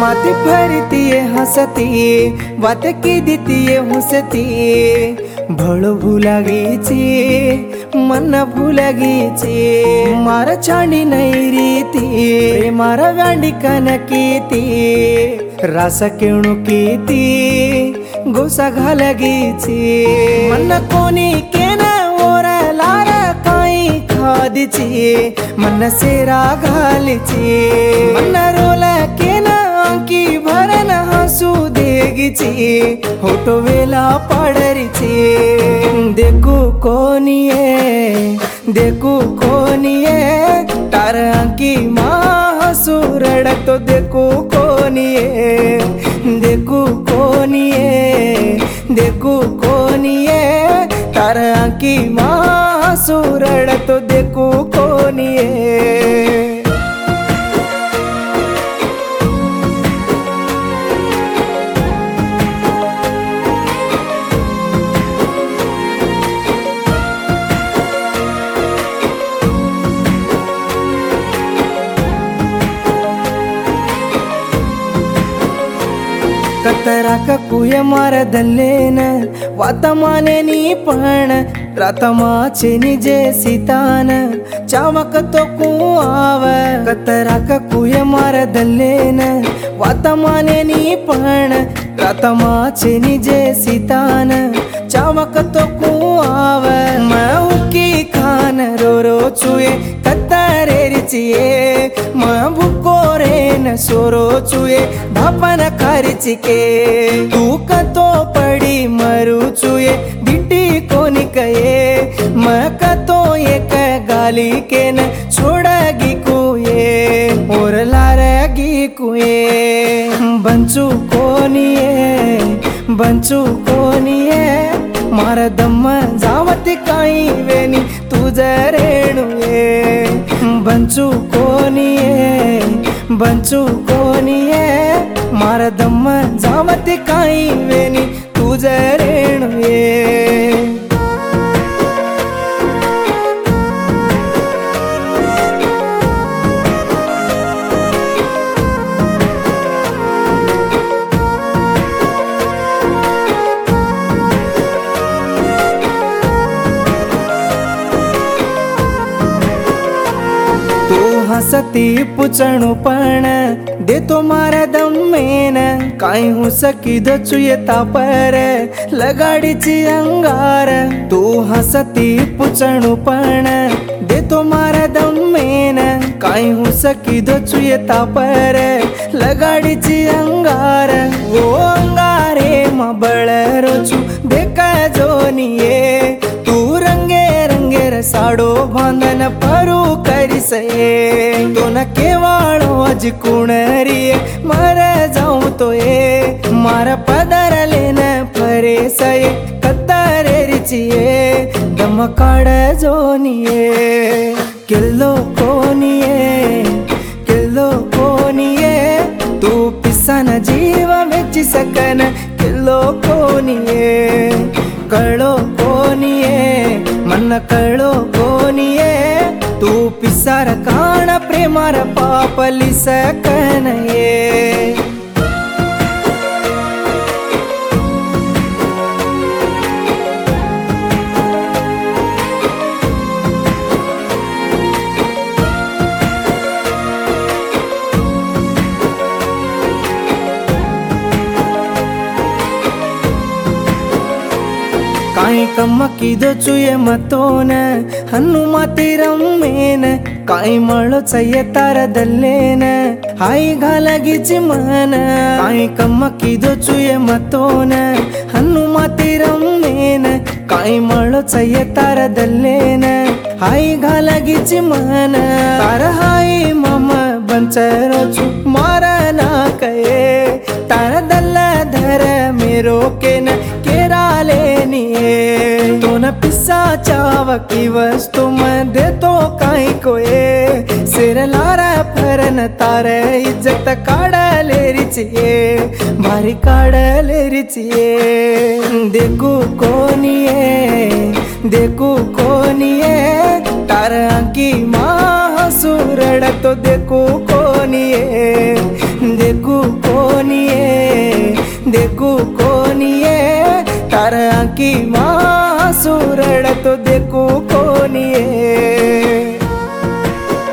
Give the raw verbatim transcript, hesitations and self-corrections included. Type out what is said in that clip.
हाथी फरती हंसती बात की दीती हंसती भलो भूला गीची मन भूला गीची मारा चांडी नहीं रीती मारा गांडी कनकीती रास केणु कीती गोसा घालगीची मन कोणी केन ओरलार काई खादीची मन सेरा घालीची मन रोल केन अंकी भरन हसू देगीची होटो वेला पाडरीची देखू कोनिये देखू कोनिये तार अंकी मा हसू रडतो देखू कोनिये देखू कोनिये देखू कोनिये तार अंकी मा हसू रडतो देखू कोनिये ಕತ್ತರಾಕ ಕುಯ ಮರದಲ್ಲೇನ ವಾತಮಾನೆ ನೀ ಪಣ ರತಮಾಚೆ ನಿಜೆ ಸಿತಾನ ಚಾವಕ तो कुआव ಕತ್ತರಾಕ ಕುಯ ಮರದಲ್ಲೇನ ವಾತಮಾನೆ ನೀ ಪಣ ರತಮಾಚೆ ನಿಜೆ ಸಿತಾನ ಚಾವಕ तो कुआव ಮೌಕಿ ಖಾನ ರೋ ರೋ ಚುಯೆ ಕತ್ತರೇರಿಚಿಯೆ ಮ ಭುಕೋರೇನ ಸೋರೋ ಚುಯೆ धापन खर्चिके तू कतो पड़ी मरू चुये बिटी कोनी कये मैं कतो एक गाली के न छोड़गी कुए और लारगी कुए बंचू कोनिये बंचू कोनिये मारा दम्म जावती काई वेनी तुझे रेणुये बंचू कोनिये बंचू कोनिये मारा दम्म जावती काई वेनी तुझे रेणुये हसती पुचणु पण देतो मारा दम्मेन काई हूँ सकी दो चुयता पर लगाडीची अंगार तू हसती पुचणु पण देतो मारा दम्मेन काई हूँ सकी दो चुयता पर लगाडीची अंगार वो अंगारे मबळ रोचू देखा जोनिये तू रंगे रंगे साडो बांधन परू करिसे तो न केवाळो अज कुणरिये मर जाऊ तो ये मारा पदर लेन परे सये कत्तरेरिचिये दम काड जोनिये किल्लो कोनिये किल्लो कोनिये तू पिसन जीव वेची सकन किल्लो कोनिये कळो कोनिये मन कळो कोनिये तू पिसार काण प्रेमार पापली सकनये काई कम्मक्किदो चुये मतोन हन्नु मातिरम्मेन काई मळो चय्य तारदल्लेन हाई घालगिची मन काई कम्मक्किदो चुये मतोन हन्नु मातिरम्मेन काई मळो चय्य तारदल्लेन हाई घालगिची मन तार हाई मम बंचरोचु मारना कये तारदल्ल धर मेरो केन केराले निये तो न पिस्सा चावकी वस्तु मध्ये तो काई कोये सिर लारा फरन तारे इज्जत काढले रिचिये भारी काढले रिचिये देखू कोनिये देखू कोनिये तार अंकी माँ हसू रडतो देखू कोनिये देखू को कोणिये तार आखी मां सूरड़ तो देखू कोणिये।